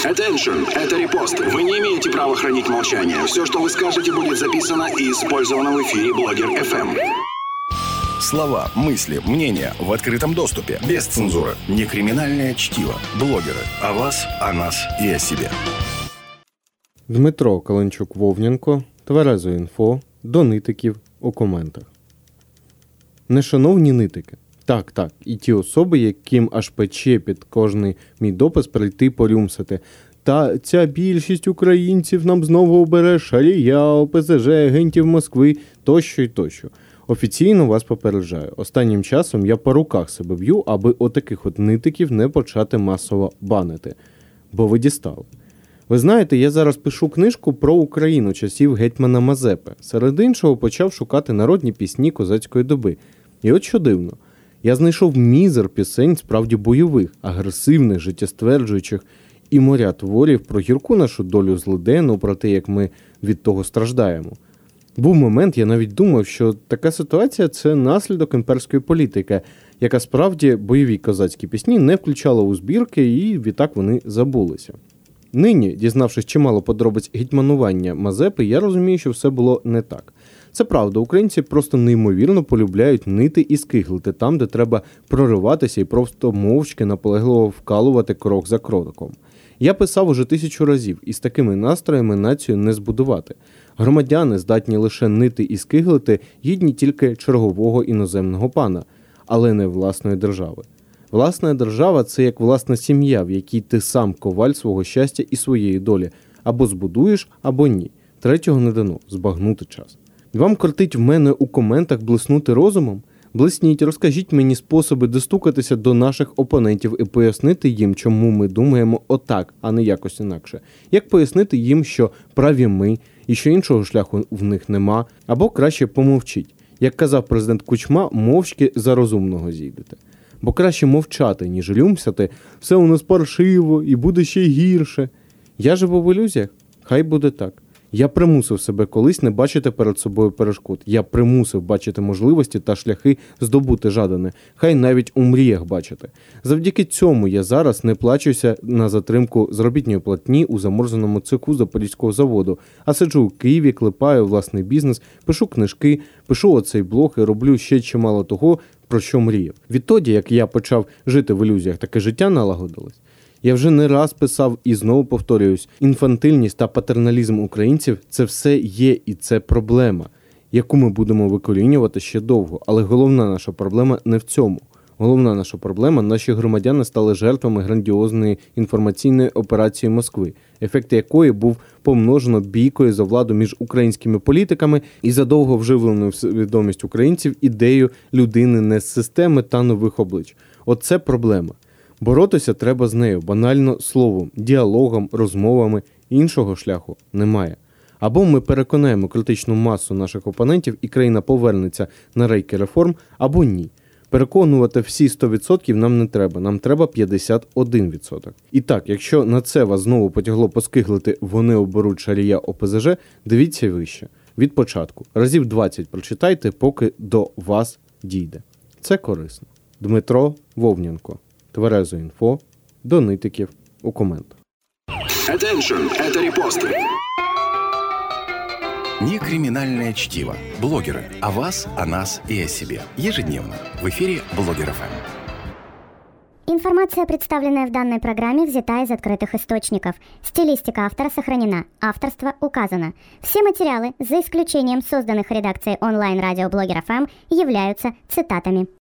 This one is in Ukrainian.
Attention, это репост. Вы не имеете права хранить молчание. Все, что вы скажете, будет записано и использовано в эфире Блогер FM. Слова, мысли, мнения в открытом доступе. Без цензуры. Не криминальное чтиво. Блогеры. О вас, о нас и о себе. Дмитро Каленчук-Вовненко, Тверезо.Інфо, до нитиків у коментах. Нешановні нитики. Так, і ті особи, яким аж пече під кожний мій допис прийти порюмсати. Та ця більшість українців нам знову обере Шарія, ОПЗЖ, агентів Москви, тощо й тощо. Офіційно вас попереджаю. Останнім часом я по руках себе б'ю, аби отаких от нитиків не почати масово банити. Бо ви дістали. Ви знаєте, я зараз пишу книжку про Україну часів гетьмана Мазепи. Серед іншого почав шукати народні пісні козацької доби. І от що дивно. Я знайшов мізер пісень справді бойових, агресивних, життєстверджуючих і моря творів про гірку нашу долю злиденну, про те, як ми від того страждаємо. Був момент, я навіть думав, що така ситуація – це наслідок імперської політики, яка справді бойові козацькі пісні не включала у збірки і відтак вони забулися. Нині, дізнавшись чимало подробиць гетьманування Мазепи, я розумію, що все було не так. Це правда, українці просто неймовірно полюбляють нити і скиглити там, де треба прориватися і просто мовчки наполегливо вкалувати крок за кроком. Я писав уже 1000 разів, і з такими настроями націю не збудувати. Громадяни здатні лише нити і скиглити, гідні тільки чергового іноземного пана, але не власної держави. Власна держава – це як власна сім'я, в якій ти сам коваль свого щастя і своєї долі. Або збудуєш, або ні. Третього не дано – збагнути час. І вам кортить в мене у коментах блиснути розумом? Блисніть, розкажіть мені способи достукатися до наших опонентів і пояснити їм, чому ми думаємо отак, а не якось інакше. Як пояснити їм, що праві ми, і що іншого шляху в них нема, або краще помовчіть. Як казав президент Кучма, мовчки за розумного зійдете. Бо краще мовчати, ніж люмсяти, все у нас паршиво і буде ще гірше. Я живу в ілюзіях? Хай буде так. Я примусив себе колись не бачити перед собою перешкод. Я примусив бачити можливості та шляхи здобути жадане. Хай навіть у мріях бачити. Завдяки цьому я зараз не плачуся на затримку заробітної платні у заморзаному цеху Запорізького заводу, а сиджу у Києві, клепаю власний бізнес, пишу книжки, пишу оцей блог і роблю ще чимало того, про що мріяв. Відтоді, як я почав жити в ілюзіях, таке життя налагодилось. Я вже не раз писав і знову повторююсь, інфантильність та патерналізм українців – це все є і це проблема, яку ми будемо викорінювати ще довго. Але головна наша проблема не в цьому. Головна наша проблема – наші громадяни стали жертвами грандіозної інформаційної операції Москви, ефект якої був помножено бійкою за владу між українськими політиками і за довго вживленою в свідомість українців ідею людини не з системи та нових облич. Оце проблема. Боротися треба з нею банально словом, діалогом, розмовами. Іншого шляху немає. Або ми переконаємо критичну масу наших опонентів і країна повернеться на рейки реформ, або ні. Переконувати всі 100% нам не треба, нам треба 51%. І так, якщо на це вас знову потягло поскиглити «вони оберуть Шарія ОПЗЖ», дивіться вище. Від початку. Разів 20 прочитайте, поки до вас дійде. Це корисно. Дмитро Вовненко. Тверезо.Інфо, до нитиків у коментах. Attention, это репосты. Не криминальное чтиво. Блогеры. О вас, о нас и о себе. Ежедневно. В эфире Блогер FM. Информация, представленная в данной программе, взята из открытых источников. Стилистика автора сохранена. Авторство указано. Все материалы, за исключением созданных редакцией онлайн-радио Блогер FM, являются цитатами.